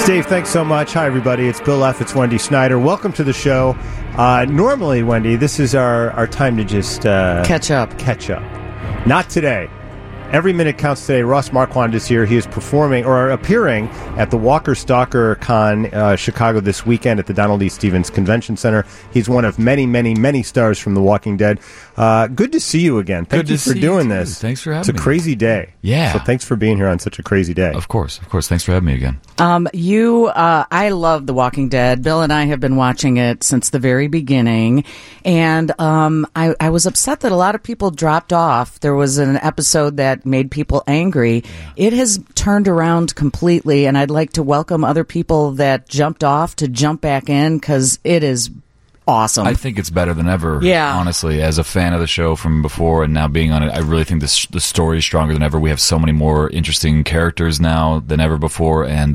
Dave, thanks so much. Hi, everybody. It's Bill F. It's Wendy Snyder. Welcome to the show. Normally, Wendy, this is our time to just... Catch up. Not today. Every minute counts today. Ross Marquand is here. He is performing or appearing at the Walker Stalker Con Chicago this weekend at the Donald E. Stevens Convention Center. He's one of many, many, many stars from The Walking Dead. Good to see you again. Thank you for doing this. Thanks for having me. It's a crazy day. Yeah. So thanks for being here on such a crazy day. Of course. Thanks for having me again. I love The Walking Dead. Bill and I have been watching it since the very beginning. And I was upset that a lot of people dropped off. There was an episode that made people angry. Yeah. It has turned around completely, and I'd like to welcome other people that jumped off to jump back in because it is awesome. I think it's better than ever. Yeah. Honestly, as a fan of the show from before and now being on it, I really think the story is stronger than ever. We have so many more interesting characters now than ever before, and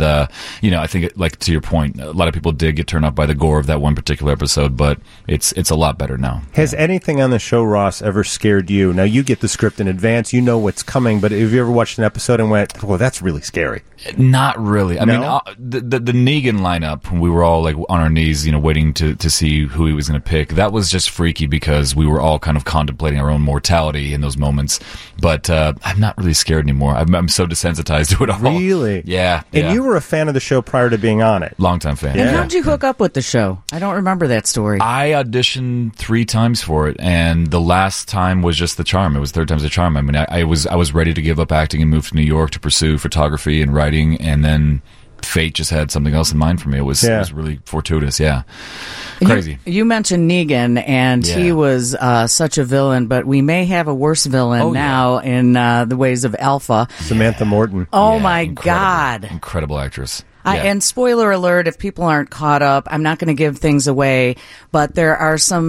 I think like to your point, a lot of people did get turned off by the gore of that one particular episode, but it's a lot better now. Has anything on the show, Ross, ever scared you? Now you get the script in advance, you know what's coming, but have you ever watched an episode and went, "Well, that's really scary"? Not really. I mean, the Negan lineup, when we were all like on our knees, waiting to see who he was going to pick, that was just freaky because we were all kind of contemplating our own mortality in those moments. But I'm not really scared anymore. I'm so desensitized to it all. Really? Yeah. And you were a fan of the show prior to being on it. Long-time fan. And how'd you hook up with the show? I don't remember that story. I auditioned 3 times for it, and the last time was just the charm. It was 3rd time's the charm. I mean, I was ready to give up acting and move to New York to pursue photography and writing, and then fate just had something else in mind for me. It was really fortuitous. Yeah. Crazy. You mentioned Negan, and he was such a villain, but we may have a worse villain now in the ways of Alpha. Samantha Morton. Oh, my God. Incredible actress. And spoiler alert, if people aren't caught up, I'm not going to give things away, but there are some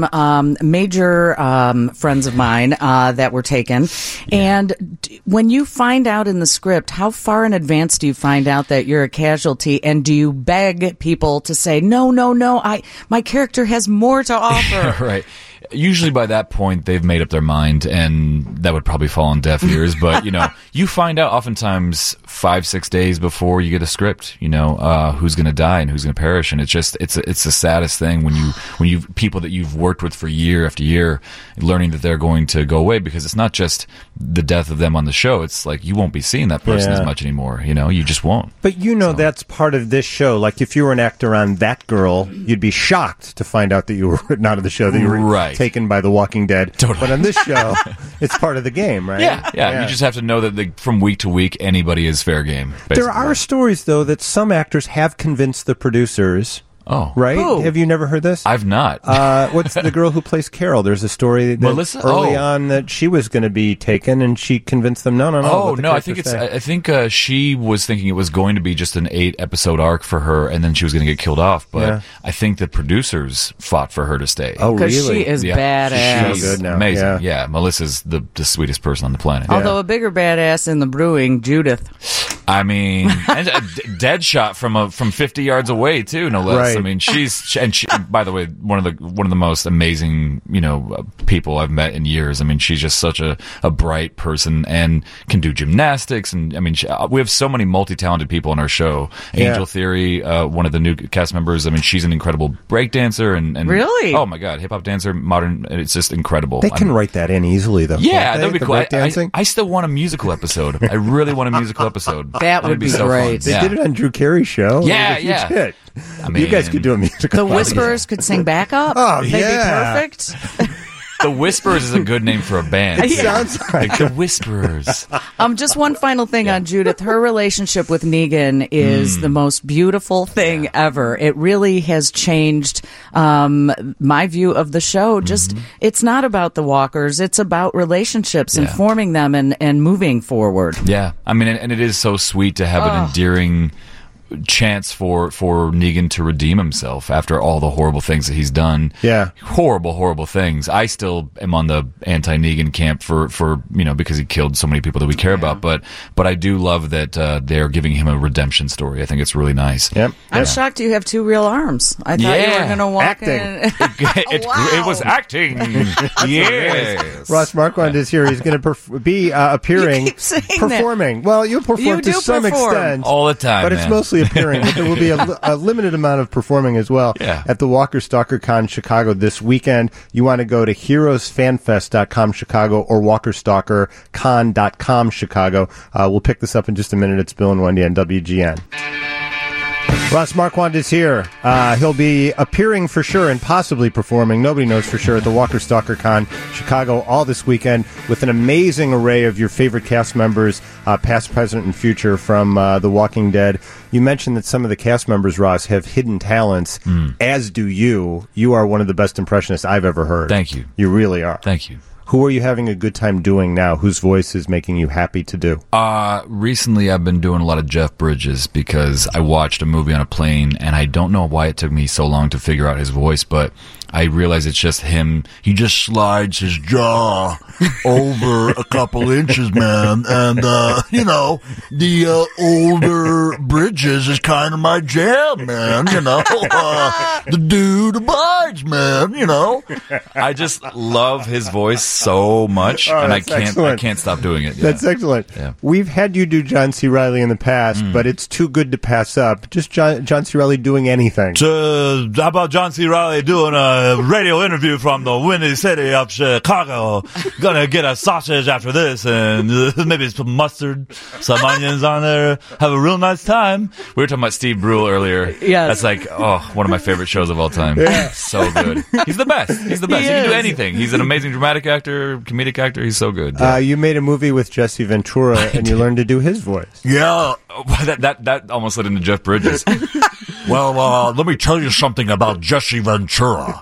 major friends of mine that were taken. Yeah. And when you find out in the script, how far in advance do you find out that you're a casualty? And do you beg people to say, no, my character has more to offer? Right. Usually by that point, they've made up their mind, and that would probably fall on deaf ears. But, you find out oftentimes 5-6 days before you get a script, who's going to die and who's going to perish. And it's the saddest thing when you people that you've worked with for year after year, learning that they're going to go away, because it's not just the death of them on the show. It's like you won't be seeing that person as much anymore. You just won't. But that's part of this show. Like if you were an actor on That Girl, you'd be shocked to find out that you were not on the show, that you were taken by The Walking Dead. Totally. But on this show, it's part of the game, right? Yeah. You just have to know that from week to week, anybody is fair game. Basically. There are stories, though, that some actors have convinced the producers. Oh. Right? Who? Have you never heard this? I've not. What's the girl who plays Carol? There's a story that Melissa? early on that she was going to be taken, and she convinced them, no. Oh, no, I think she was thinking it was going to be just an 8-episode arc for her, and then she was going to get killed off. But I think the producers fought for her to stay. Oh, really? Because she is badass. She's so good now. Amazing. Yeah, Melissa's the sweetest person on the planet. Although a bigger badass in the brewing, Judith. I mean, and a dead shot from 50 yards away too, no less. Right. I mean, she, by the way, one of the most amazing, people I've met in years. I mean, she's just such a bright person and can do gymnastics. And I mean, we have so many multi-talented people on our show. Angel Theory, one of the new cast members. I mean, she's an incredible breakdancer and really, oh my God, hip hop dancer, modern. It's just incredible. They can write that in easily, though. Yeah, that would be cool. I still want a musical episode. I really want a musical episode. That would be so great. They did it on Drew Carey's show. Yeah, it was a huge hit. I mean, you guys could do a musical. The Whisperers could sing backup. Oh, They'd be perfect. The Whisperers is a good name for a band. It sounds like The Whisperers. Just one final thing on Judith. Her relationship with Negan is the most beautiful thing ever. It really has changed my view of the show. Just it's not about the walkers. It's about relationships and forming them and moving forward. Yeah. I mean, and it is so sweet to have an endearing chance for Negan to redeem himself after all the horrible things that he's done. Yeah. Horrible things. I still am on the anti-Negan camp for because he killed so many people that we care about, but I do love that they're giving him a redemption story. I think it's really nice. Yep. I'm shocked you have 2 real arms. I thought you were going to walk in. It was acting. Yes. Ross Marquand is here. He's going to be appearing, you keep saying performing. That. Well, you perform to some extent all the time, but it's mostly mostly appearing, but there will be a limited amount of performing as well at the Walker Stalker Con Chicago this weekend. You want to go to heroesfanfest.com Chicago or walkerstalkercon.com Chicago. We'll pick this up in just a minute. It's Bill and Wendy on WGN. Ross Marquand is here. He'll be appearing for sure and possibly performing, nobody knows for sure, at the Walker Stalker Con Chicago all this weekend with an amazing array of your favorite cast members, past, present, and future from The Walking Dead. You mentioned that some of the cast members, Ross, have hidden talents, as do you. You are one of the best impressionists I've ever heard. Thank you. You really are. Thank you. Who are you having a good time doing now? Whose voice is making you happy to do? Recently I've been doing a lot of Jeff Bridges because I watched a movie on a plane, and I don't know why it took me so long to figure out his voice, but I realize it's just him. He just slides his jaw over a couple inches, man. And, the older Bridges is kind of my jam, man. The dude abides, man, I just love his voice so much, and I can't stop doing it. Yeah. That's excellent. Yeah. We've had you do John C. Reilly in the past, but it's too good to pass up. Just John C. Reilly doing anything. How about John C. Reilly doing a radio interview from the Windy City of Chicago? Gonna get a sausage after this, and maybe some mustard, some onions on there. Have a real nice time. We were talking about Steve Brule earlier. Yes. That's like, one of my favorite shows of all time. Yeah. So good. He's the best. He can do anything. He's an amazing dramatic actor, comedic actor. He's so good. Yeah. You made a movie with Jesse Ventura, and you learned to do his voice. Yeah. That almost led into Jeff Bridges. Well, let me tell you something about Jesse Ventura.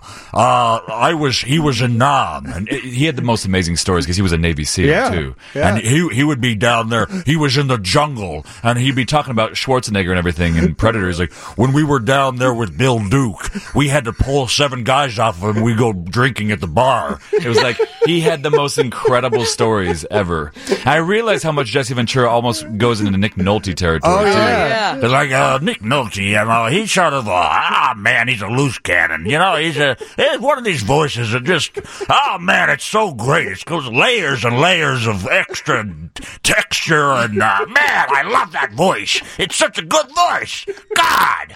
He was in Nam, and He had the most amazing stories because he was a Navy SEAL too. Yeah. and he would be down there. He was in the jungle, And he'd be talking about Schwarzenegger and everything and Predator. He's like, when we were down there with Bill Duke, we had to pull 7 guys off of him. We go drinking at the bar. it was like he had the most incredible stories ever. I realized how much Jesse Ventura almost goes into Nick Nolte territory too. Yeah. It's like Nick Nolte, he's sort of man, he's a loose cannon. He's one of these voices that just, it's so great. It goes layers and layers of extra texture, and man, I love that voice. It's such a good voice. God,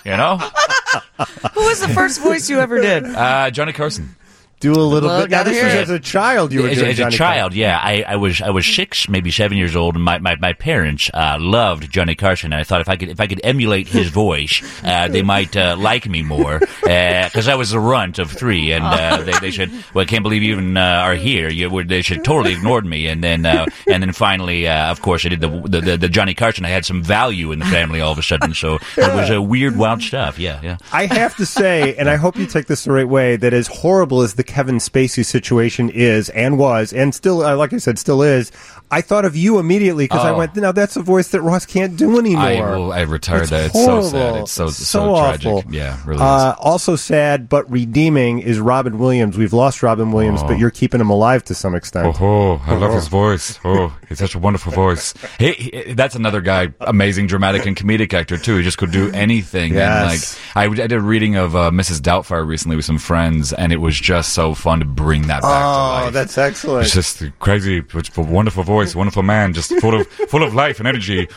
Who was the first voice you ever did? Johnny Carson. Do a little Well, bit. Now, gotta this hear was it. as a child you were doing As a Johnny child, yeah. I was 6, maybe 7 years old, and my parents loved Johnny Carson, and I thought if I could emulate his voice, they might like me more, because I was the runt of 3, and they said, "Well, I can't believe you even are here." They should totally ignored me, and then finally, of course, I did the Johnny Carson. I had some value in the family all of a sudden, so it was a weird, wild stuff. Yeah. I have to say, and I hope you take this the right way, that as horrible as the Kevin Spacey situation is and was, and still, like I said, still is, I thought of you immediately because I went, now that's a voice that Ross can't do anymore. I retired It's that. horrible. It's so sad. It's so awful. tragic. Yeah, really is. Also sad but redeeming is Robin Williams. We've lost Robin Williams, but you're keeping him alive to some extent. I love his voice. He's such a wonderful voice. That's another guy, amazing dramatic and comedic actor too. He just could do anything. Yes. And I did a reading of Mrs. Doubtfire recently with some friends, and it was just so fun to bring that back to life. Oh, that's excellent. It's just crazy, wonderful voice, wonderful man, just full of life and energy.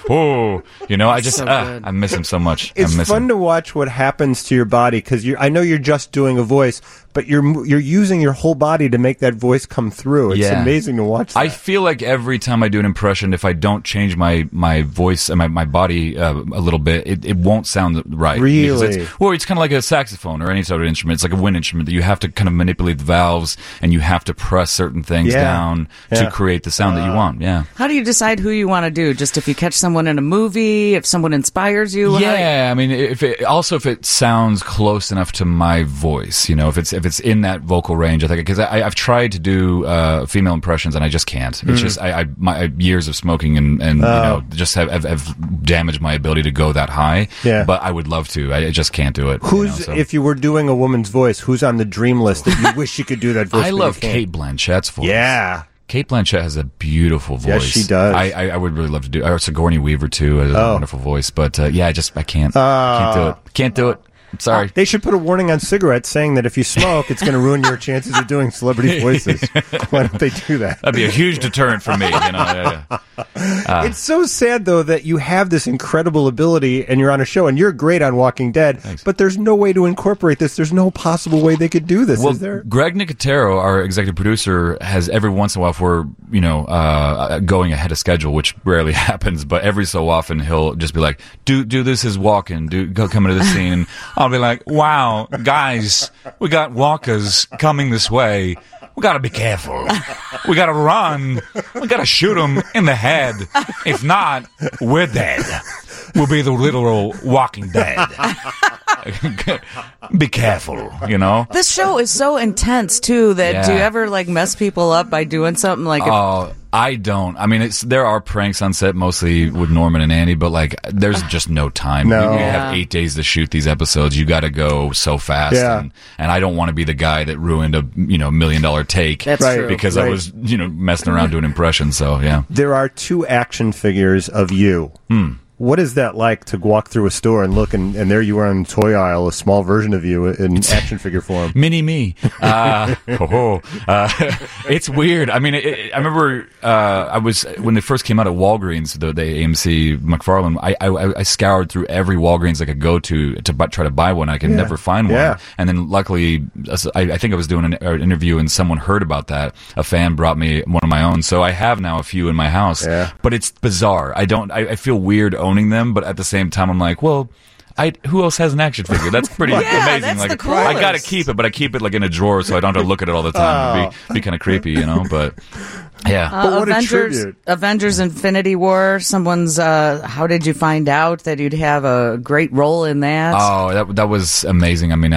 I miss him so much. It's I miss fun him. to watch what happens to your body because I know you're just doing a voice, but you're using your whole body to make that voice come through. It's amazing to watch that. I feel like every time I do an impression, if I don't change my voice and my body a little bit, it won't sound right. Really? It's kind of like a saxophone or any sort of instrument. It's like a wind instrument that you have to kind of manipulate the valves and you have to press certain things down to create the sound that you want. Yeah. How do you decide who you want to do? Just if you catch someone in a movie, if someone inspires you? Yeah, I mean, if it sounds close enough to my voice, if it's in that vocal range, I think, because I've tried to do female impressions and I just can't. It's just my years of smoking and just have damaged my ability to go that high. Yeah. But I would love to. I just can't do it. If you were doing a woman's voice, who's on the dream list that you wish you could do that voice? I but love you can't? Kate Blanchett's voice. Yeah. Kate Blanchett has a beautiful voice. Yes, she does. I would really love to do. Or Sigourney Weaver too has a wonderful voice. But I can't. Can't do it. Can't do it. Sorry. They should put a warning on cigarettes saying that if you smoke, it's going to ruin your chances of doing celebrity voices. Why don't they do that? That'd be a huge deterrent for me. It's so sad, though, that you have this incredible ability and you're on a show and you're great on Walking Dead, but there's no way to incorporate this. There's no possible way they could do this, Well, is there? Greg Nicotero, our executive producer, has every once in a while, if we're going ahead of schedule, which rarely happens, but every so often he'll just be like, "Do this as walking, go come into the scene." And I'll be like, "Wow, guys, we got walkers coming this way. We got to be careful. We got to run. We got to shoot them in the head. If not, we're dead. We'll be the literal Walking Dead." Be careful, This show is so intense too that Yeah. do you ever mess people up by doing something like? Oh, I don't. I mean, there are pranks on set, mostly with Norman and Andy, but there's just no time. No. We have 8 days to shoot these episodes. You got to go so fast, Yeah. and I don't want to be the guy that ruined a $1 million take. That's Right. true. Because I was messing around doing impressions. So yeah. There are 2 action figures of you. What is that like to walk through a store and look, and there you are on the toy aisle, a small version of you in action figure form? Mini me. It's weird. I mean, I remember when they first came out at Walgreens, the AMC McFarlane, I scoured through every Walgreens I could go to try to buy one. I could never find one. Yeah. And then luckily, I think I was doing an interview and someone heard about that. A fan brought me one of my own. So I have now a few in my house. Yeah. But it's bizarre. I feel weird owning them, but at the same time, I'm like, well, who else has an action figure? That's pretty Yeah, amazing. that's the coolest. I gotta keep it, but I keep it in a drawer so I don't have to look at it all the time. It'd be kind of creepy, But yeah, But what a tribute. Avengers Infinity War. Someone's. How did you find out that you'd have a great role in that? oh, that was amazing. I mean,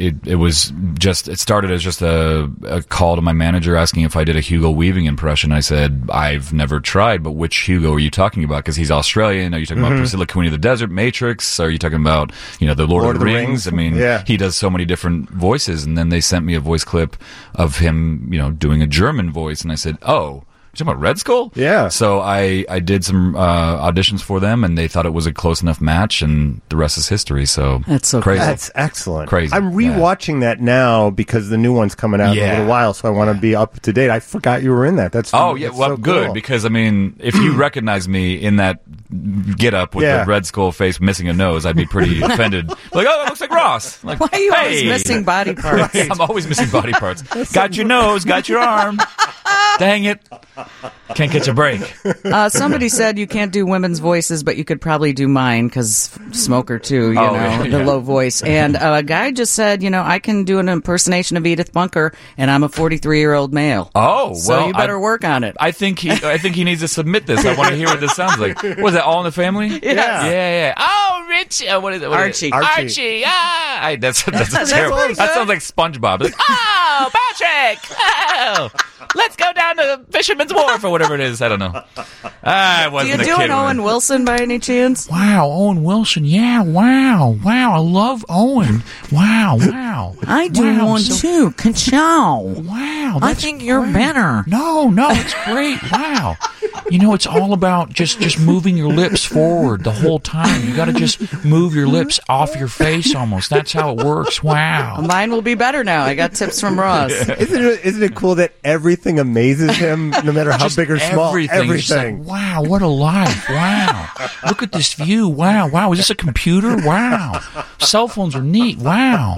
it started as just a call to my manager asking if I did a Hugo Weaving impression. I said I've never tried, but which Hugo are you talking about? Because he's Australian. Are you talking about Priscilla, Queen of the Desert, Matrix? Are you talking about the Lord of the Rings? I mean, he does so many different voices. And then they sent me a voice clip of him, doing a German voice, and I said, "Oh, you're talking about Red Skull?" Yeah. So I did some auditions for them, and they thought it was a close enough match, and the rest is history. So That's so crazy. That's excellent. Crazy. I'm rewatching that now because the new one's coming out in a Yeah. little while, so I want to be up to date. I forgot you were in that. That's Oh yeah, that's well, so good cool. because I mean, if you recognize me in that get up with Yeah. the Red Skull face missing a nose, I'd be pretty offended. Like, oh, that looks like Ross. Like, Why are you always hey. missing body parts? I'm always missing body parts. Got your nose, got your arm. Dang it. Can't catch a break. Somebody said you can't do women's voices, but you could probably do mine because smoker too, you Oh, know, yeah. the low voice. And a guy just said, I can do an impersonation of Edith Bunker, and I'm a 43-year-old male. Oh, So well, you better work on it. I think he needs to submit this. I want to hear what this sounds like. Was that All in the Family? Yeah. Yeah. Oh, Rich. What is it? Archie. Archie. Ah, that's terrible. pretty That good. sounds like SpongeBob. Like, oh, Patrick. Oh, let's go down to Fisherman's Wharf or whatever it is. I don't know. I Do wasn't you a do kid an Owen Wilson by any chance? Wow, Owen Wilson. Yeah, wow. I love Owen. Wow. I do Wow, one so- too. Ka-chow. Wow. I that's think you're great. better. No, it's great. Wow. It's all about just moving your lips forward the whole time. You got to just move your lips off your face almost. That's how it works. Wow. Mine will be better now. I got tips from Ross. Isn't it cool that everything amazes him, no matter how Just big or small? everything. Just like, wow, what a life. Wow. Look at this view. Wow. Is this a computer? Wow. Cell phones are neat. Wow.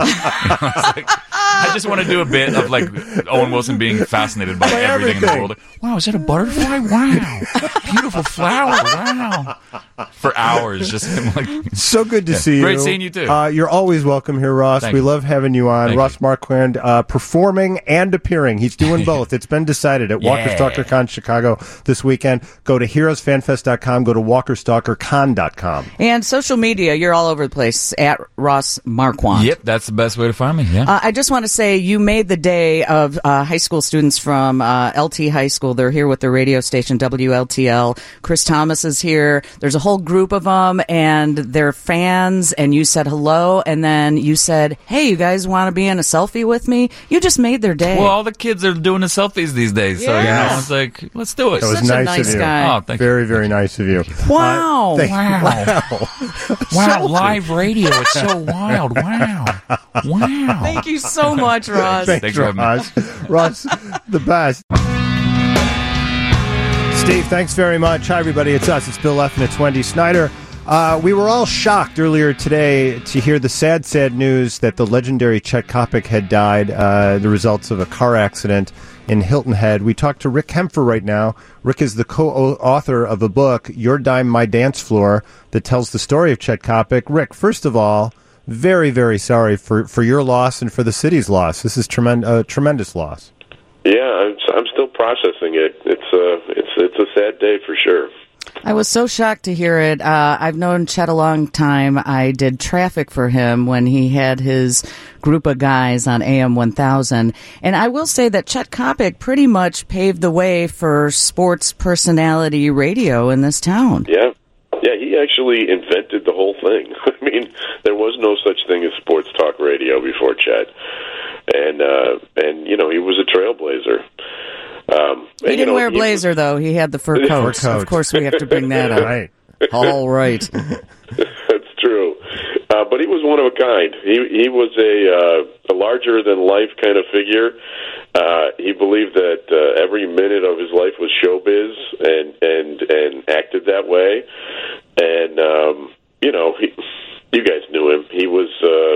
I just want to do a bit of like Owen Wilson being fascinated by everything in the world Wow, is that a butterfly? Wow. Beautiful flower. Wow. for hours. Just him like So good to see you. Great seeing you, too. You're always welcome here, Ross. Thank we you. love having you on. Thank Ross Marquand, performing and appearing. He's doing both. It's been decided at Walker Stalker Con Chicago this weekend. Go to heroesfanfest.com. Go to walkerstalkercon.com. And social media, you're all over the place at Ross Marquand. Yep, that's the best way to find me. Yeah. I just want to say you made the day of high school students from LT High School. They're here with their radio station, WLTL. Chris Thomas is here. There's a whole group of them, and they're fans, and you said hello, and then you said, hey, you guys want to be in a selfie with me? You just made their day. Well, all the kids are doing the selfies these days, so Yes. it's like, let's do it. That was Such a nice nice of you. guy. Oh, thank you. Very, very nice of you. Wow. Wow, live radio. It's so wild. Wow. Wow. Thank you so much, Ross. Thanks, Thanks for having me. Ross. Ross, the best. Steve, thanks very much. Hi, everybody. It's us. It's Bill F. and it's Wendy Snyder. We were all shocked earlier today to hear the sad, sad news that the legendary Chet Kopic had died, the results of a car accident in Hilton Head. We talked to Rick Kempfer right now. Rick is the co-author of a book, Your Dime, My Dance Floor, that tells the story of Chet Kopic. Rick, first of all, very, very sorry for your loss and for the city's loss. This is a tremendous loss. Yeah, I'm still processing it. It's a sad day for sure. I was so shocked to hear it. I've known Chet a long time. I did traffic for him when he had his group of guys on AM 1000. And I will say that Chet Kopic pretty much paved the way for sports personality radio in this town. Yeah, he actually invented the whole thing. I mean, there was no such thing as sports talk radio before Chet. And he was a trailblazer. He didn't wear a blazer, though. He had the fur coat. Of course, we have to bring that up. Right. All right. That's true. But he was one of a kind. He was a larger-than-life kind of figure. He believed that every minute of his life was showbiz and acted that way. And, you guys knew him. He was...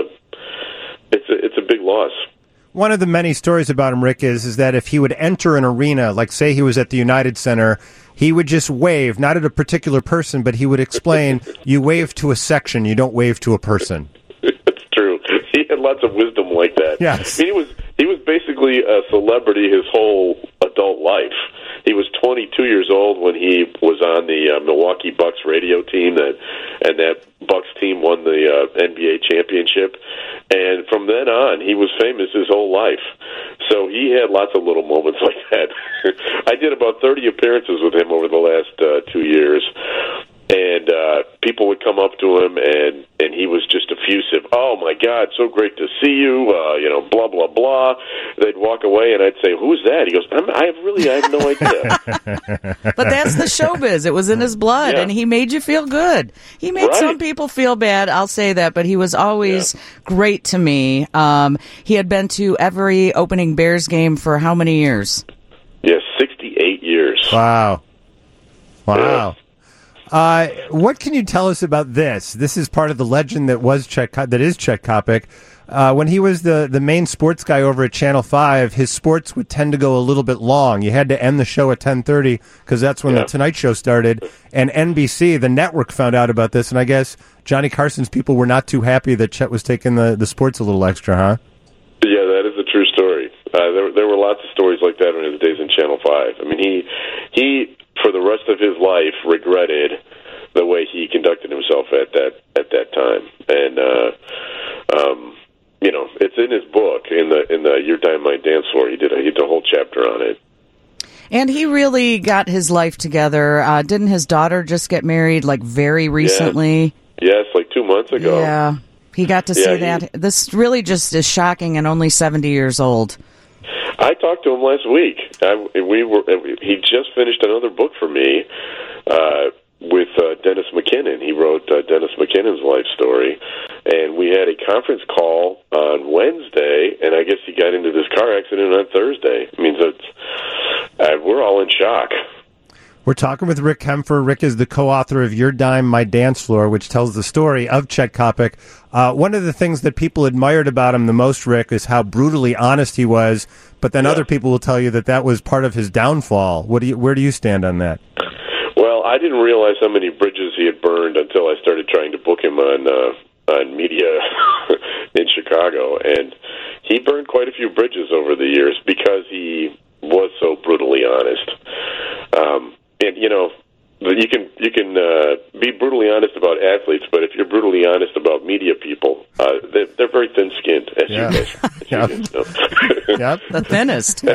It's a big loss. One of the many stories about him, Rick, is that if he would enter an arena, like say he was at the United Center, he would just wave, not at a particular person, but he would explain, you wave to a section, you don't wave to a person. It's true. He had lots of wisdom like that. Yes. I mean, he was basically a celebrity his whole adult life. He was 22 years old when he was on the Milwaukee Bucks radio team, and that Bucks team won the NBA championship. And from then on, he was famous his whole life. So he had lots of little moments like that. I did about 30 appearances with him over the last 2 years. And people would come up to him, and he was just effusive. Oh, my God, so great to see you, blah, blah, blah. They'd walk away, and I'd say, who's that? He goes, I have no idea. But that's the showbiz. It was in his blood, Yeah. and he made you feel good. He made Right. some people feel bad, I'll say that, but he was always great to me. He had been to every opening Bears game for how many years? Yes, 68 years. Wow. What can you tell us about this? This is part of the legend that is Chet Kopic. When he was the main sports guy over at Channel 5, his sports would tend to go a little bit long. You had to end the show at 10:30 because that's when the Tonight Show started. And NBC, the network, found out about this, and I guess Johnny Carson's people were not too happy that Chet was taking the sports a little extra, huh? Yeah, that is a true story. There were lots of stories like that in his days in Channel 5. I mean, he for the rest of his life regretted the way he conducted himself at that time. And it's in his book, in the Your Dime, My Dance Floor. He did a whole chapter on it. And he really got his life together. Didn't his daughter just get married, very recently? Yes, like 2 months ago. Yeah. He got to see that. This really just is shocking, and only 70 years old. I talked to him last week. He just finished another book for me with Dennis McKinnon. He wrote Dennis McKinnon's life story, and we had a conference call on Wednesday, and I guess he got into this car accident on Thursday. I mean, we're all in shock. We're talking with Rick Kempfer. Rick is the co-author of Your Dime, My Dance Floor, which tells the story of Chet Kopic. One of the things that people admired about him the most, Rick, is how brutally honest he was, but then other people will tell you that was part of his downfall. Where do you stand on that? Well, I didn't realize how many bridges he had burned until I started trying to book him on media in Chicago, and he burned quite a few bridges over the years because he was so brutally honest. And you can be brutally honest about athletes, but if you're brutally honest about media people, they're very thin-skinned, as you guys know. The thinnest. Yeah.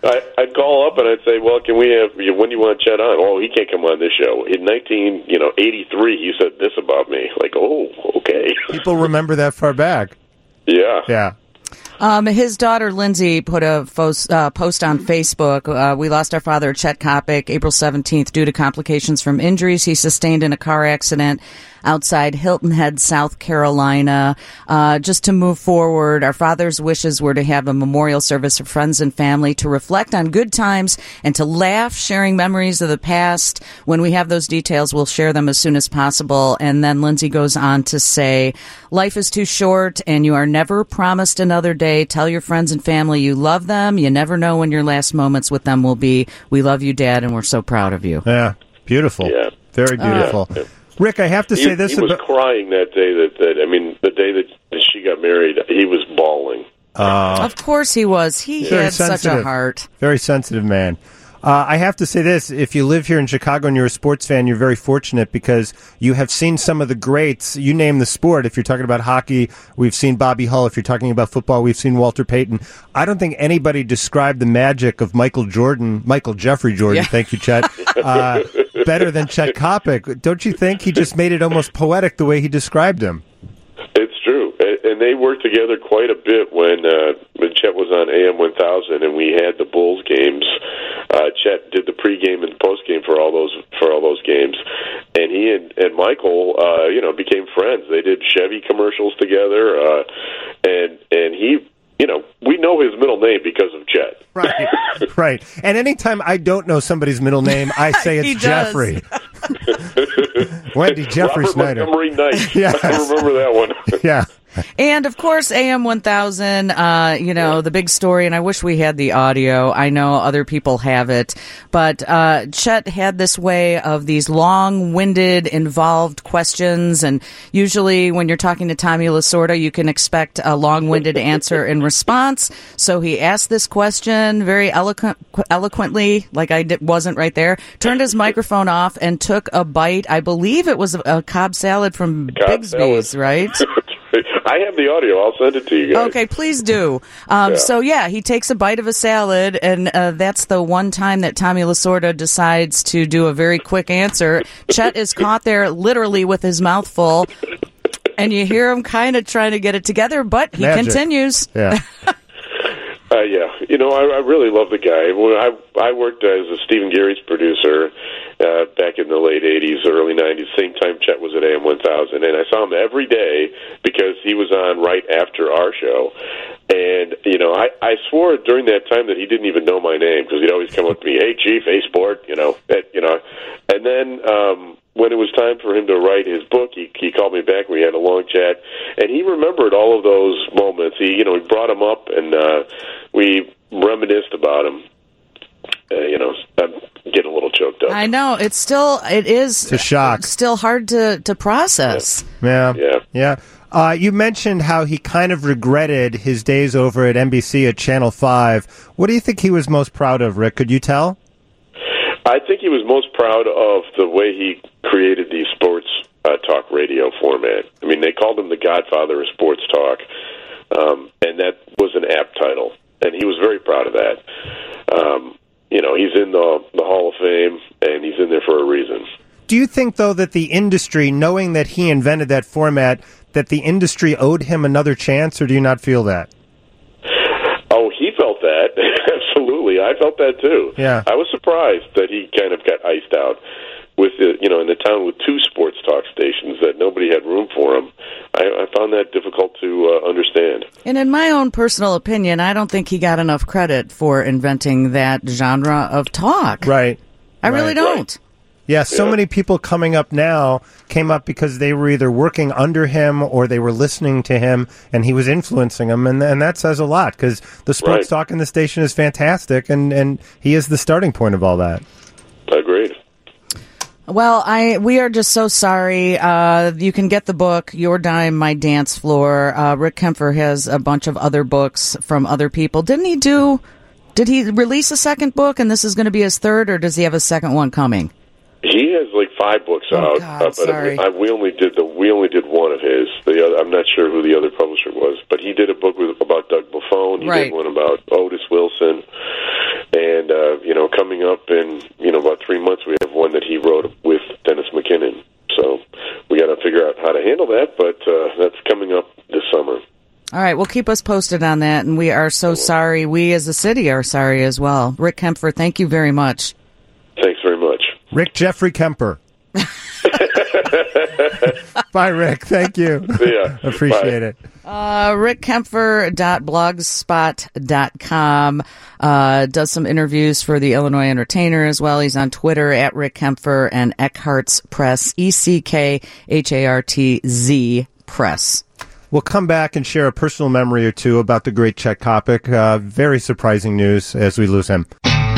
I'd call up and I'd say, well, when do you want Chet on? Oh, he can't come on this show. In 1983, he said this about me. Like, oh, okay. People remember that far back. Yeah. Yeah. His daughter, Lindsay, put a post on Facebook. We lost our father, Chet Coppock, April 17th due to complications from injuries he sustained in a car accident outside Hilton Head, South Carolina. Just to move forward, our father's wishes were to have a memorial service for friends and family to reflect on good times and to laugh, sharing memories of the past. When we have those details, we'll share them as soon as possible. And then Lindsay goes on to say, life is too short and you are never promised another day. Tell your friends and family you love them. You never know when your last moments with them will be. We love you, Dad, and we're so proud of you. Yeah. Beautiful. Yeah. Very beautiful. Rick, I have to say this. He was crying that day the day that she got married, he was bawling. Of course he was. He had such a heart. Very sensitive man. I have to say this. If you live here in Chicago and you're a sports fan, you're very fortunate because you have seen some of the greats. You name the sport. If you're talking about hockey, we've seen Bobby Hull. If you're talking about football, we've seen Walter Payton. I don't think anybody described the magic of Michael Jeffrey Jordan, thank you, Chet, better than Chet Coppock. Don't you think? He just made it almost poetic the way he described him. It's true. And they worked together quite a bit when Chet was on AM 1000 and we had the Bulls games. Chet did the pregame and postgame for all those games, and he and Michael, became friends. They did Chevy commercials together, and he, we know his middle name because of Chet. Right, right. And anytime I don't know somebody's middle name, I say it's Jeffrey. Wendy Jeffrey Robert Snyder. Montgomery Knight. Yes. I remember that one. Yeah. And, of course, AM 1000, the big story, and I wish we had the audio. I know other people have it. But Chet had this way of these long-winded, involved questions, and usually when you're talking to Tommy Lasorda, you can expect a long-winded answer in response. So he asked this question very eloquently, like wasn't right there, turned his microphone off, and took a bite. I believe it was a Cobb salad from Bigsby's, right? I have the audio. I'll send it to you guys. Okay, please do. So, he takes a bite of a salad, and that's the one time that Tommy Lasorda decides to do a very quick answer. Chet is caught there literally with his mouth full, and you hear him kind of trying to get it together, but he continues. Yeah. I really love the guy. When I worked as a Stephen Gary's producer back in the late 80s, early 90s, same time Chet was at AM 1000, and I saw him every day because he was on right after our show. And, I swore during that time that he didn't even know my name because he'd always come up to me, hey, Chief, hey, Sport, And then when it was time for him to write his book, he called me back. We had a long chat, and he remembered all of those moments. He brought him up, and we reminisced about him. I'm getting a little choked up. I know it is. It's a shock. Still hard to process. Yeah. You mentioned how he kind of regretted his days over at NBC at Channel 5. What do you think he was most proud of, Rick? Could you tell? I think he was most proud of the way he created the sports talk radio format. I mean, they called him the Godfather of sports talk, and that was an apt title, and he was very proud of that. He's in the Hall of Fame, and he's in there for a reason. Do you think, though, that the industry, knowing that he invented that format, that the industry owed him another chance, or do you not feel that? Oh, he felt that. Absolutely. I felt that, too. Yeah. I was surprised that he kind of got iced out with, in the town with two sports talk stations that nobody had room for him. I found that difficult to understand. And in my own personal opinion, I don't think he got enough credit for inventing that genre of talk. Right. I really don't. Yeah, so many people coming up now came up because they were either working under him or they were listening to him, and he was influencing them, and that says a lot, because the sports talk in the station is fantastic, and he is the starting point of all that. Agreed. Well, we are just so sorry. You can get the book, Your Dime, My Dance Floor. Rick Kempfer has a bunch of other books from other people. Did he release a second book, and this is going to be his third, or does he have a second one coming? He has like 5 books out, God, sorry. we only did one of his. The other, I'm not sure who the other publisher was, but he did a book about Doug Buffon. He did one about Otis Wilson. And, coming up in, about 3 months, we have one that he wrote with Dennis McKinnon. So we got to figure out how to handle that, but that's coming up this summer. All right, well, keep us posted on that, and we are so sorry. We as a city are sorry as well. Rick Kempfer, thank you very much. Thanks very much. Rick Jeffrey Kemper. Bye, Rick. Thank you. See ya. Appreciate it. RickKempfer.blogspot.com does some interviews for the Illinois Entertainer as well. He's on Twitter at Rick Kempfer and Eckhartz Press, ECKHARTZ Press. We'll come back and share a personal memory or two about the great Chet Kopic. Very surprising news as we lose him.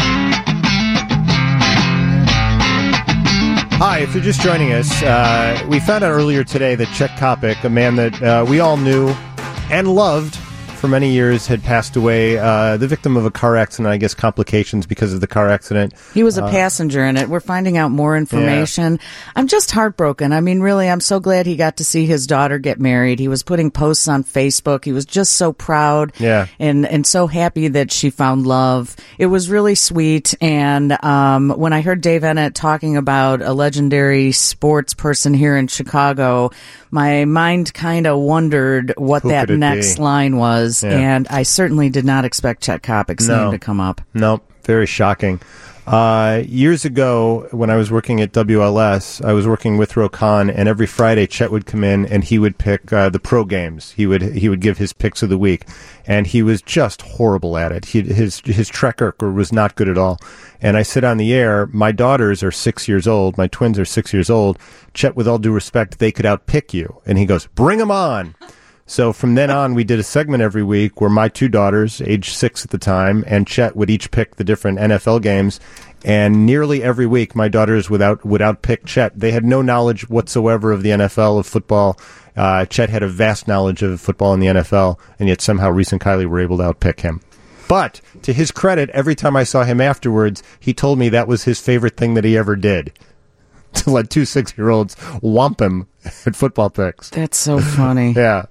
Hi, if you're just joining us, we found out earlier today that Chet Kopic, a man that we all knew and loved for many years, had passed away, the victim of a car accident, I guess complications because of the car accident. He was a passenger in it. We're finding out more information. Yeah. I'm just heartbroken. I mean, really, I'm so glad he got to see his daughter get married. He was putting posts on Facebook. He was just so proud and so happy that she found love. It was really sweet. And when I heard Dave Ennett talking about a legendary sports person here in Chicago, my mind kind of wondered what that next line was, and I certainly did not expect Chet Kopic's name to come up. Nope, very shocking. Years ago, when I was working at WLS, I was working with Rokan, and every Friday Chet would come in and he would pick the pro games. He would give his picks of the week, and he was just horrible at it. His track record was not good at all. And I said on the air, my daughters are 6 years old, my twins are 6 years old. Chet, with all due respect, they could outpick you. And he goes, bring them on. So from then on, we did a segment every week where my two daughters, age 6 at the time, and Chet would each pick the different NFL games. And nearly every week, my daughters would outpick Chet. They had no knowledge whatsoever of the NFL, of football. Chet had a vast knowledge of football in the NFL, and yet somehow Reese and Kylie were able to outpick him. But to his credit, every time I saw him afterwards, he told me that was his favorite thing that he ever did. To let two 6-year-olds whomp him at football picks. That's so funny. Yeah.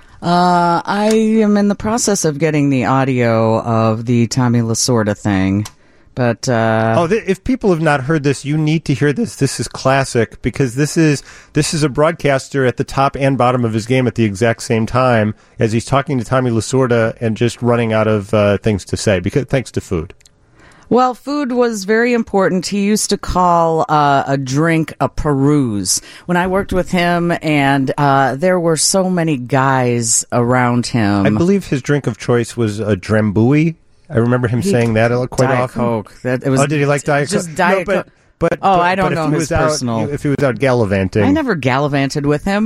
I am in the process of getting the audio of the Tommy Lasorda thing. But if people have not heard this, you need to hear this. This is classic because this is a broadcaster at the top and bottom of his game at the exact same time as he's talking to Tommy Lasorda and just running out of things to say thanks to food. Well, food was very important. He used to call a drink a peruse. When I worked with him, and there were so many guys around him. I believe his drink of choice was a Drambuie. I remember him saying that quite Diet often. Coke. Did he like Diet Coke? Just Diet Coke. I don't know his personal. If he was out gallivanting. I never gallivanted with him.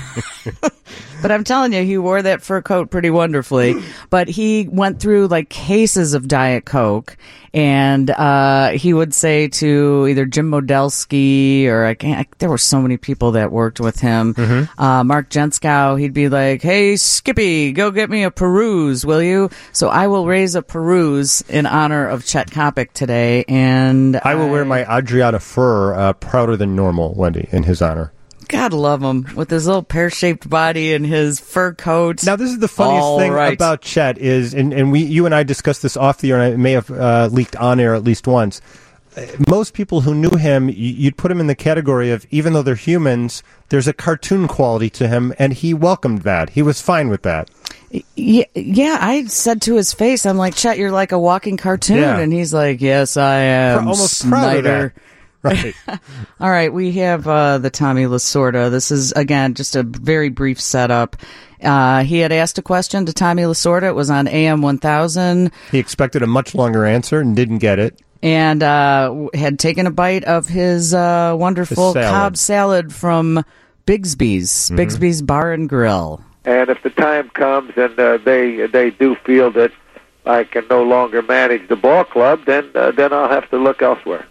But I'm telling you, he wore that fur coat pretty wonderfully. But he went through like cases of Diet Coke, and he would say to either Jim Modelsky or there were so many people that worked with him. Mm-hmm. Mark Jenskow, he'd be like, "Hey, Skippy, go get me a peruse, will you?" So I will raise a peruse in honor of Chet Kopic today, and I will wear my Adriana fur prouder than normal, Wendy, in his honor. God love him with his little pear-shaped body and his fur coat. Now, this is the funniest thing about Chet is, and you and I discussed this off the air, and I may have leaked on air at least once. Most people who knew him, you'd put him in the category of, even though they're humans, there's a cartoon quality to him, and he welcomed that. He was fine with that. Yeah, I said to his face, I'm like, Chet, you're like a walking cartoon. Yeah. And he's like, yes, I am. Almost proud of that. Right. All right, we have the Tommy Lasorda. This is, again, just a very brief setup. He had asked a question to Tommy Lasorda. It was on AM 1000. He expected a much longer answer and didn't get it. And had taken a bite of his wonderful Cobb salad from Bigsby's, mm-hmm. Bigsby's Bar and Grill. And if the time comes and they do feel that I can no longer manage the ball club, then I'll have to look elsewhere.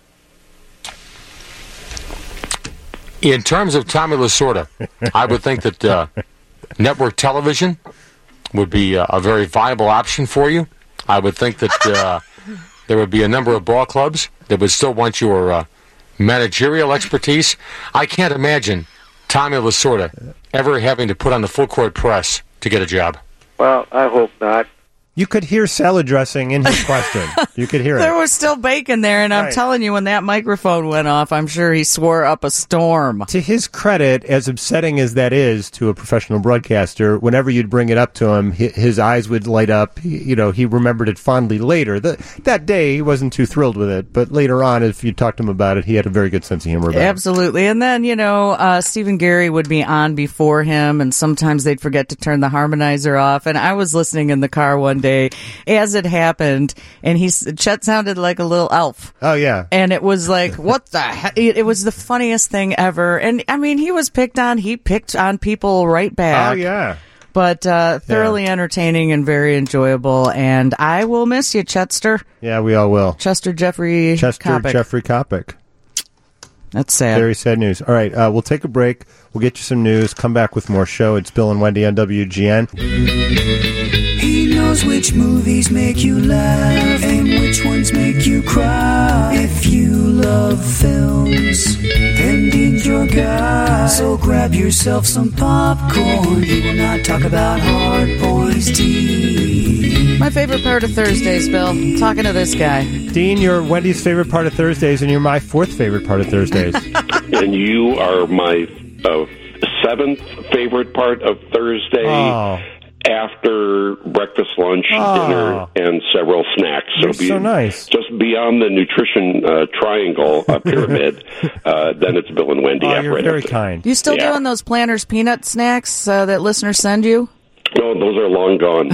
In terms of Tommy Lasorda, I would think that network television would be a very viable option for you. I would think that there would be a number of ball clubs that would still want your managerial expertise. I can't imagine Tommy Lasorda ever having to put on the full court press to get a job. Well, I hope not. You could hear salad dressing in his question. You could hear There it. was still bacon there, and I'm Right. telling you, when that microphone went off, I'm sure he swore up a storm. To his credit, as upsetting as that is to a professional broadcaster, whenever you'd bring it up to him, his eyes would light up. He remembered it fondly later. That day, he wasn't too thrilled with it, but later on, if you talked to him about it, he had a very good sense of humor about it. Absolutely. And then, Stephen Gary would be on before him, and sometimes they'd forget to turn the harmonizer off. And I was listening in the car one day as it happened, and Chet sounded like a little elf. Oh, yeah. And it was like, what the heck? It was the funniest thing ever. And, I mean, he was picked on. He picked on people right back. Oh, yeah. But thoroughly entertaining and very enjoyable. And I will miss you, Chetster. Yeah, we all will. Chester Jeffrey Coppock. That's sad. Very sad news. All right, we'll take a break. We'll get you some news. Come back with more show. It's Bill and Wendy on WGN. He knows which movies make you laugh and which ones make you cry. If you love films, then Dean's your guy. So grab yourself some popcorn. He will not talk about hard boys' tea. My favorite part of Thursdays, Bill. Talking to this guy. Dean, you're Wendy's favorite part of Thursdays, and you're my fourth favorite part of Thursdays. And you are my seventh favorite part of Thursday. Oh. After breakfast, lunch, dinner, and several snacks. You're so nice. Just beyond the nutrition triangle pyramid, then it's Bill and Wendy. Oh, you're very kind. You still doing those Planters peanut snacks that listeners send you? No, those are long gone.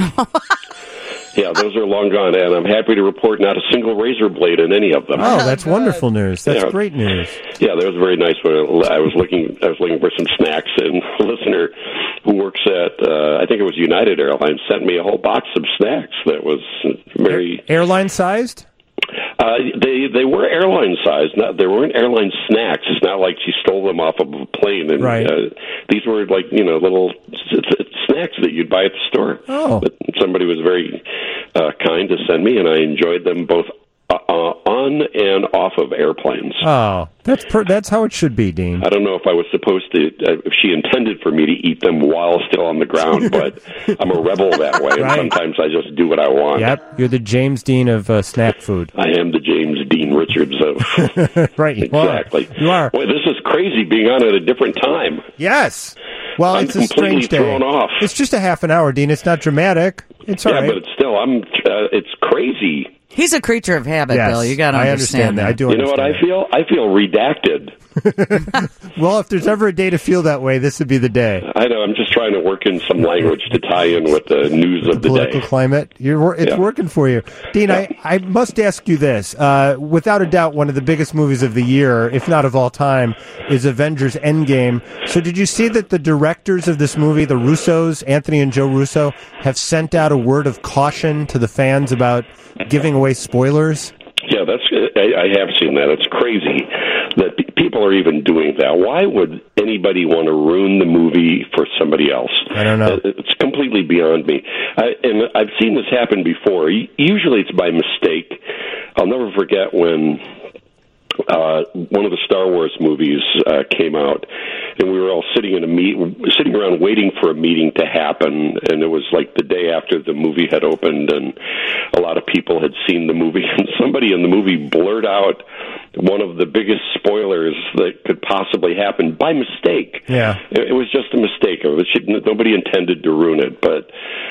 Yeah, those are long gone, and I'm happy to report not a single razor blade in any of them. Oh, that's wonderful news. That's great news. Yeah, that was very nice. When I was looking for some snacks, and a listener who works at I think it was United Airlines sent me a whole box of snacks. That was very airline sized. They were airline sized. They weren't airline snacks. It's not like she stole them off of a plane. And right. These were like little snacks that you'd buy at the store. Oh. But somebody was very kind to send me, and I enjoyed them both on and off of airplanes. Oh, that's how it should be, Dean. I don't know if I was supposed to, if she intended for me to eat them while still on the ground, but I'm a rebel that way, Right. and sometimes I just do what I want. Yep, you're the James Dean of snack food. I am the James Dean Richards of... Right, you exactly. You are. Boy, this is crazy being on at a different time. Yes. Well, I'm it's a completely strange day. thrown off. It's just a half an hour, Dean. It's not dramatic. It's all right. But it's still, it's crazy. He's a creature of habit, Yes, Bill. You got to I understand understand that. I do You know what I feel? I feel redacted. Well, if there's ever a day to feel that way, this would be the day. I know. I'm just trying to work in some language to tie in with the news of the Political day. climate. It's working for you. Dean, I must ask you this. Without a doubt, one of the biggest movies of the year, if not of all time, is Avengers Endgame. So did you see that the directors of this movie, the Russos, Anthony and Joe Russo, have sent out a word of caution to the fans about giving away spoilers? Yeah, I have seen that. It's crazy that people are even doing that. Why would anybody want to ruin the movie for somebody else? I don't know. It's completely beyond me. And I've seen this happen before. Usually it's by mistake. I'll never forget when one of the Star Wars movies came out, and we were all sitting around waiting for a meeting to happen, and it was like the day after the movie had opened, and a lot of people had seen the movie, and somebody in the movie blurted out one of the biggest spoilers that could possibly happen by mistake. Yeah. It was just a mistake. Nobody intended to ruin it, but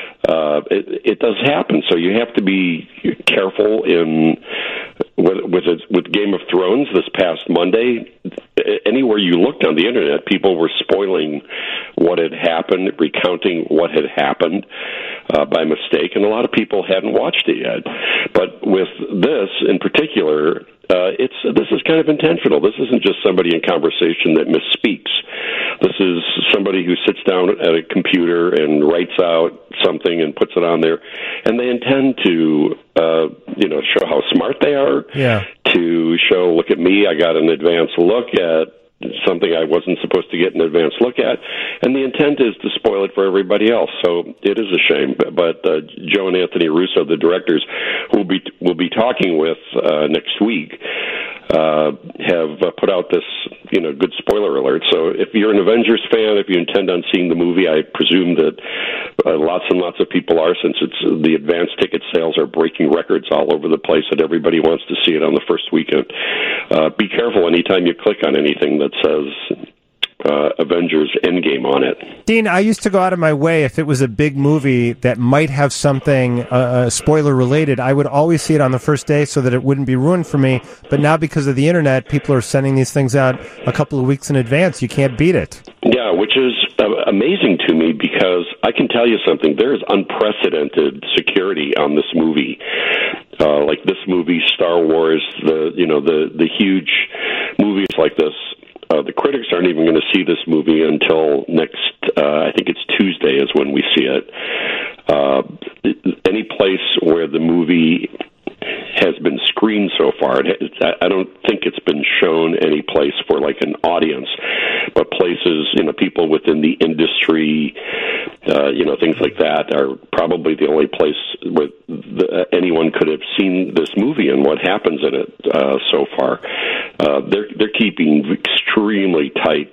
it does happen. So you have to be careful with Game of Thrones this past Monday. Anywhere you looked on the internet, people were spoiling what had happened, recounting what had happened by mistake, and a lot of people hadn't watched it yet. But with this in particular, this is kind of intentional. This isn't just somebody in conversation that misspeaks. This is somebody who sits down at a computer and writes out something and puts it on there, and they intend to show how smart they are. Yeah. To show, look at me, I got an advanced look at something I wasn't supposed to get an advanced look at, and the intent is to spoil it for everybody else. So it is a shame, but Joe and Anthony Russo, the directors, who we'll be talking with next week, have put out this good spoiler alert. So if you're an Avengers fan, if you intend on seeing the movie, I presume that lots and lots of people are, since the advance ticket sales are breaking records all over the place, that everybody wants to see it on the first weekend. Be careful anytime you click on anything that says Avengers Endgame on it. Dean, I used to go out of my way, if it was a big movie that might have something spoiler-related, I would always see it on the first day so that it wouldn't be ruined for me. But now, because of the Internet, people are sending these things out a couple of weeks in advance. You can't beat it. Yeah, which is amazing to me, because I can tell you something. There is unprecedented security on this movie. Like this movie, Star Wars, the huge movies like this. The critics aren't even going to see this movie until next, I think it's Tuesday is when we see it. Any place where the movie has been screened so far, I don't think it's been shown any place for like an audience, but places, people within the industry, things like that are probably the only place where anyone could have seen this movie and what happens in it so far. They're keeping extremely tight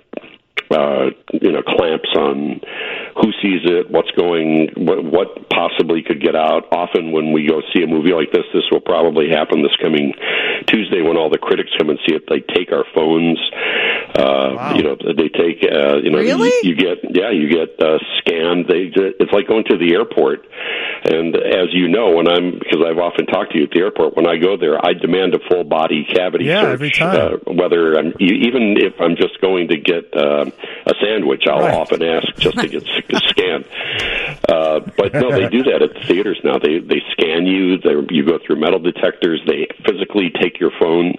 clamps on who sees it, what possibly could get out. Often when we go see a movie like this will probably happen this coming Tuesday when all the critics come and see it. They take our phones. Wow. They take, really? you get scanned. It's like going to the airport. And as you know, because I've often talked to you at the airport, when I go there, I demand a full body cavity search. Every time. Whether even if I'm just going to get a sandwich, I'll often ask just to get scanned. But no, they do that at the theaters now. They scan you. You go through metal detectors. They physically take your phone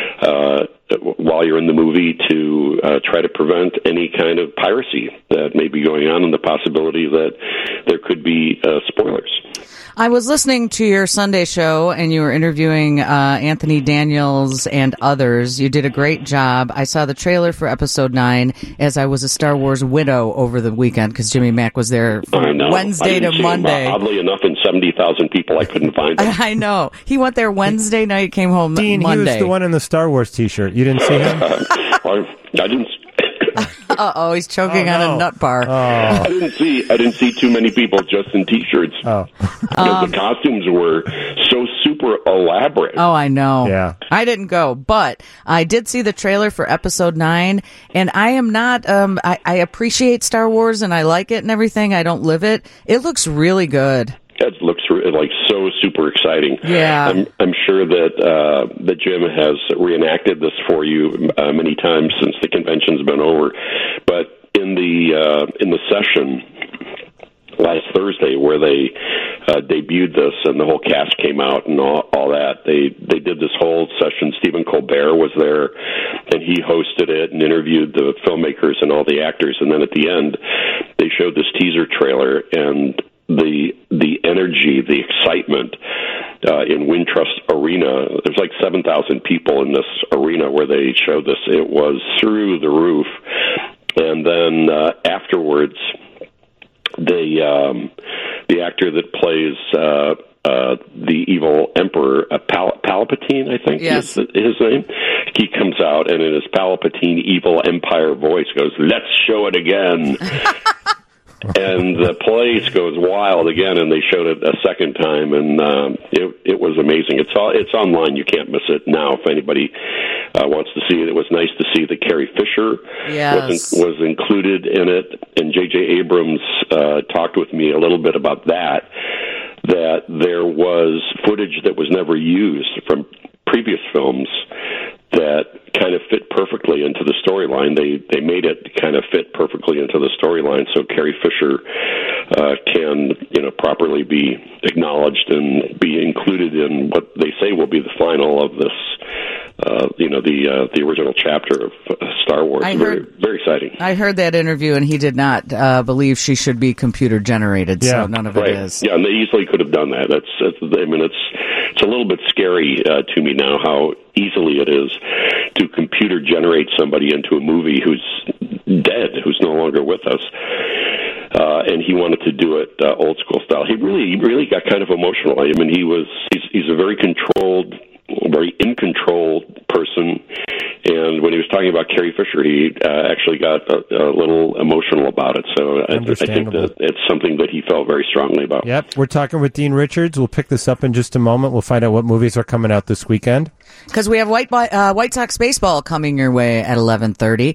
while you're in the movie to try to prevent any kind of piracy that may be going on, and the possibility that there could be spoilers. I was listening to your Sunday show, and you were interviewing Anthony Daniels and others. You did a great job. I saw the trailer for Episode 9 as I was a Star Wars widow over the weekend, because Jimmy Mack was there from Wednesday to Monday. Oddly enough, in 70,000 people, I couldn't find him. I know. He went there Wednesday night, came home Dean, Monday. Dean, he was the one in the Star Wars T-shirt. You didn't see him? I didn't. Uh-oh, he's choking on a nut bar. Oh. I didn't see too many people just in T-shirts. Oh. Because the costumes were so super elaborate. Oh, I know. Yeah. I didn't go, but I did see the trailer for Episode 9, and I am not, I appreciate Star Wars, and I like it and everything. I don't live it. It looks really good. It looks like so super exciting. Yeah, I'm sure that Jim has reenacted this for you many times since the convention's been over. But in the session last Thursday where they debuted this and the whole cast came out and all that, they did this whole session. Stephen Colbert was there, and he hosted it and interviewed the filmmakers and all the actors. And then at the end, they showed this teaser trailer, and the energy, the excitement in Wintrust Arena. There's like 7,000 people in this arena where they showed this. It was through the roof. And then afterwards, the actor that plays the evil emperor, Palpatine, I think is his name. He comes out and in his Palpatine evil empire voice goes, "Let's show it again." And the place goes wild again, and they showed it a second time, and it was amazing. It's online; you can't miss it now. If anybody wants to see it, it was nice to see that Carrie Fisher was included in it, and J.J. Abrams talked with me a little bit about that. That there was footage that was never used from previous films that kind of fit perfectly into the storyline. They made it kind of fit perfectly into the storyline, so Carrie Fisher can properly be acknowledged and be included in what they say will be the final of this. The original chapter of Star Wars. Very exciting. I heard that interview, and he did not believe she should be computer generated. So none of it is. Yeah, and they easily could have done that. It's a little bit scary to me now how easily it is to computer generate somebody into a movie who's dead, who's no longer with us. And he wanted to do it old school style. He really got kind of emotional. I mean, he's a very controlled, very in control person. And when he was talking about Carrie Fisher, he actually got a little emotional about it. So I think that it's something that he felt very strongly about. Yep. We're talking with Dean Richards. We'll pick this up in just a moment. We'll find out what movies are coming out this weekend. Because we have White Sox baseball coming your way at 11:30.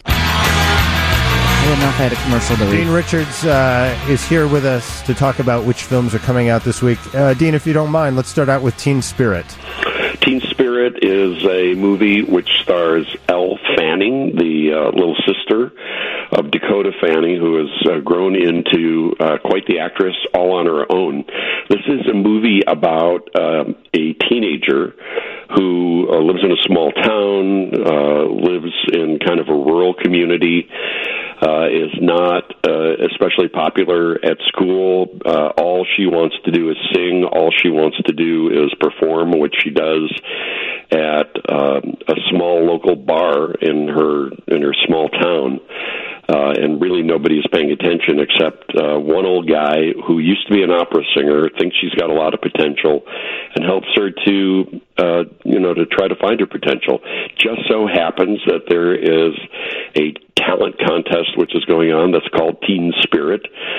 I didn't know if I had a commercial to read. Dean Richards is here with us to talk about which films are coming out this week. Dean, if you don't mind, let's start out with Teen Spirit. Teen Spirit is a movie which stars Elle Fanning, the little sister of Dakota Fanning, who has grown into quite the actress all on her own. This is a movie about a teenager who lives in a small town, lives in kind of a rural community, is not especially popular at school. All she wants to do is sing. All she wants to do is perform, which she does at a small local bar in her small town. And really nobody is paying attention except one old guy who used to be an opera singer, thinks she's got a lot of potential, and helps her to try to find her potential. Just so happens that there is a talent contest which is going on that's called Teen Spirit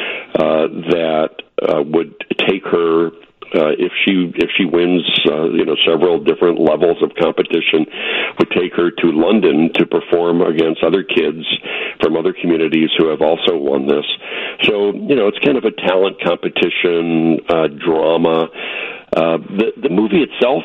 that would take her. If she wins, several different levels of competition, would take her to London to perform against other kids from other communities who have also won this. So, it's kind of a talent competition drama. The movie itself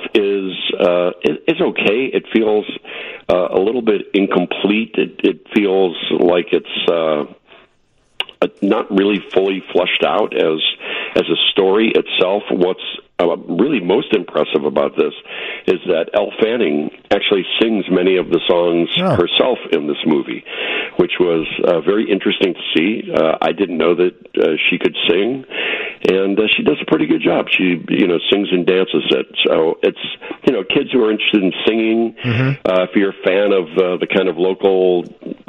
is okay. It feels a little bit incomplete. It feels like it's not really fully fleshed out as a story itself. What's really most impressive about this is that Elle Fanning actually sings many of the songs herself in this movie, which was very interesting to see. I didn't know that she could sing, and she does a pretty good job. She, sings and dances it. So it's, kids who are interested in singing, if you're a fan of the kind of local,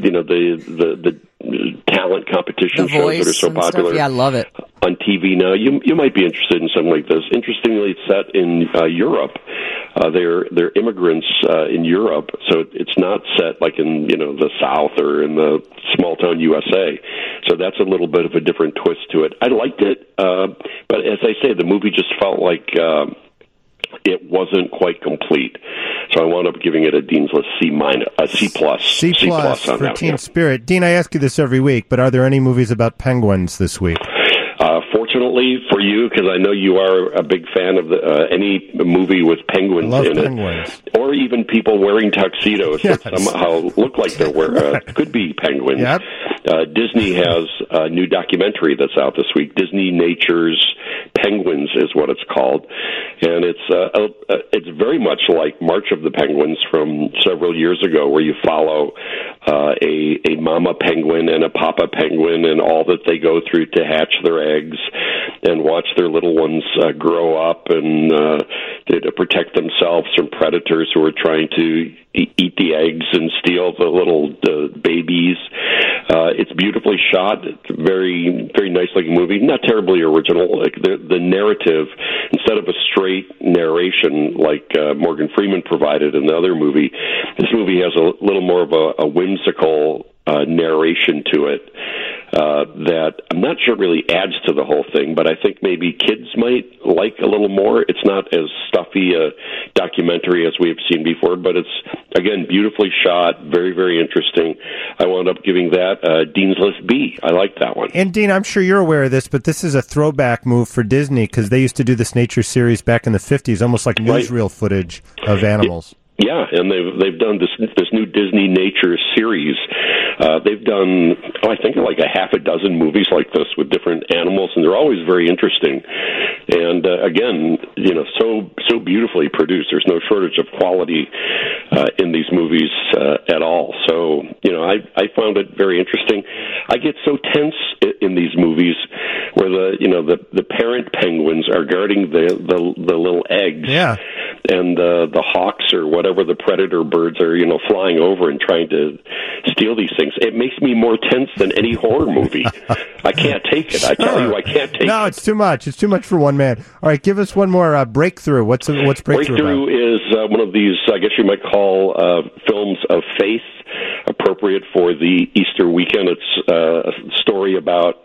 the talent competition shows that are so popular. Stuff. Yeah, I love it. On TV now, you might be interested in something like this. Interestingly, it's set in Europe. They're immigrants in Europe, so it's not set like in the South or in the small town USA. So that's a little bit of a different twist to it. I liked it, but as I say, the movie just felt like it wasn't quite complete. So I wound up giving it a Dean's List C+. C plus on for that. Teen Spirit. Dean, I ask you this every week, but are there any movies about penguins this week? Fortunately for you, because I know you are a big fan of any movie with penguins in it, or even people wearing tuxedos that somehow look like they're could be penguins. Yep. Disney has a new documentary that's out this week. Disney Nature's Penguins is what it's called, and it's very much like March of the Penguins from several years ago, where you follow a mama penguin and a papa penguin and all that they go through to hatch their eggs and watch their little ones grow up and to protect themselves from predators who are trying to eat the eggs and steal the little babies. It's beautifully shot. It's a very, very nice looking movie. Not terribly original. Like the narrative, instead of a straight narration like Morgan Freeman provided in the other movie, this movie has a little more of a whimsical narration to it that I'm not sure really adds to the whole thing, but I think maybe kids might like a little more. It's not as stuffy a documentary as we have seen before, but it's, again, beautifully shot, very, very interesting. I wound up giving that Dean's List B. I like that one. And Dean, I'm sure you're aware of this, but this is a throwback move for Disney because they used to do this nature series back in the 50s, almost like newsreel footage of animals. Yeah, and they've done this new Disney Nature series. They've done, I think, like a half a dozen movies like this with different animals, and they're always very interesting. And again, so beautifully produced. There's no shortage of quality in these movies at all. So, I found it very interesting. I get so tense in these movies where the parent penguins are guarding the little eggs. Yeah. And the hawks or whatever the predator birds are, flying over and trying to steal these things. It makes me more tense than any horror movie. I can't take it. I tell you, I can't take it. No, it's too much. It's too much for one man. All right, give us one more Breakthrough. What's Breakthrough Breakthrough about? is one of these, I guess you might call, films of faith, appropriate for the Easter weekend. It's a story about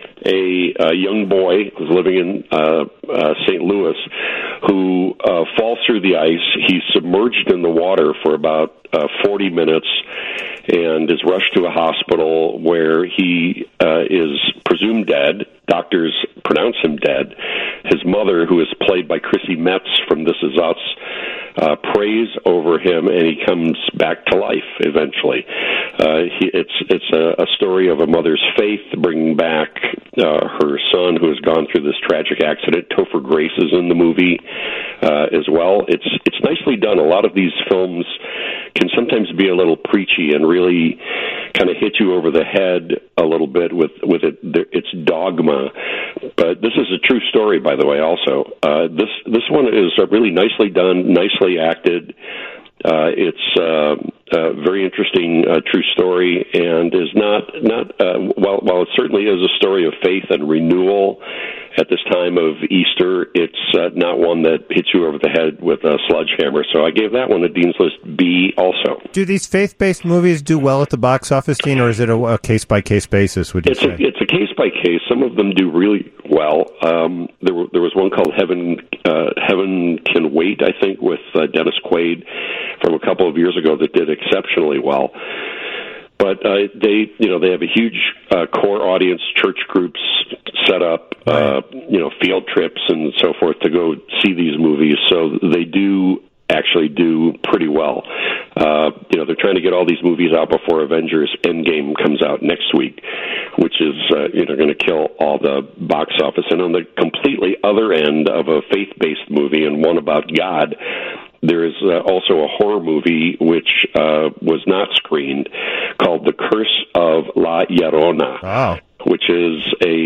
a young boy who's living in St. Louis who falls through the ice. He's submerged in the water for about 40 minutes and is rushed to a hospital where he is presumed dead. Doctors pronounce him dead. His mother, who is played by Chrissy Metz from This Is Us, prays over him, and he comes back to life eventually. It's a story of a mother's faith bringing back her son, who has gone through this tragic accident. Topher Grace is in the movie as well. It's nicely done. A lot of these films can sometimes be a little preachy and really kind of hit you over the head a little bit with its dogma. But this is a true story, by the way. Also, this one is really nicely done, nicely acted. It's a very interesting true story, and is not while it certainly is a story of faith and renewal at this time of Easter, it's not one that hits you over the head with a sledgehammer. So I gave that one a Dean's List B also. Do these faith-based movies do well at the box office, Dean, or is it a case-by-case basis, would you say? It's a case-by-case. Some of them do really well. There was one called Heaven Can Wait, I think, with Dennis Quaid from a couple of years ago that did exceptionally well. But they have a huge core audience, church groups set up, field trips and so forth to go see these movies. So they do actually do pretty well. They're trying to get all these movies out before Avengers Endgame comes out next week, which is going to kill all the box office. And on the completely other end of a faith-based movie and one about God, there is also a horror movie which was not screened called The Curse of La Llorona, which is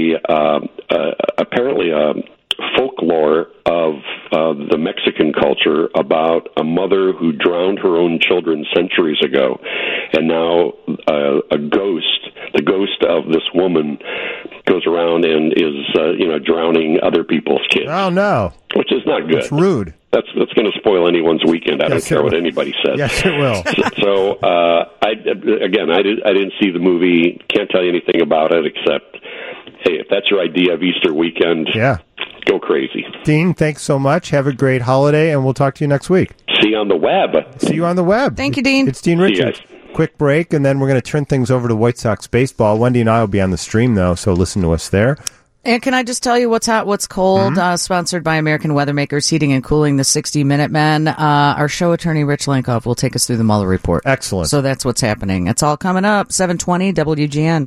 apparently a folklore of the Mexican culture about a mother who drowned her own children centuries ago, and now the ghost of this woman goes around and is drowning other people's kids. Oh no! Which is not good. It's rude. That's going to spoil anyone's weekend. I don't care what anybody says. Yes, it will. So I didn't see the movie. Can't tell you anything about it except, hey, if that's your idea of Easter weekend, go crazy. Dean, thanks so much. Have a great holiday, and we'll talk to you next week. See you on the web. See you on the web. Thank you, Dean. It's Dean Richards. Quick break, and then we're going to turn things over to White Sox baseball. Wendy and I will be on the stream, though, so listen to us there. And can I just tell you what's hot, what's cold? Sponsored by American Weathermakers Heating and Cooling, the 60 Minute Men. Our show attorney, Rich Lankoff, will take us through the Mueller report. Excellent. So that's what's happening. It's all coming up, 720 WGN.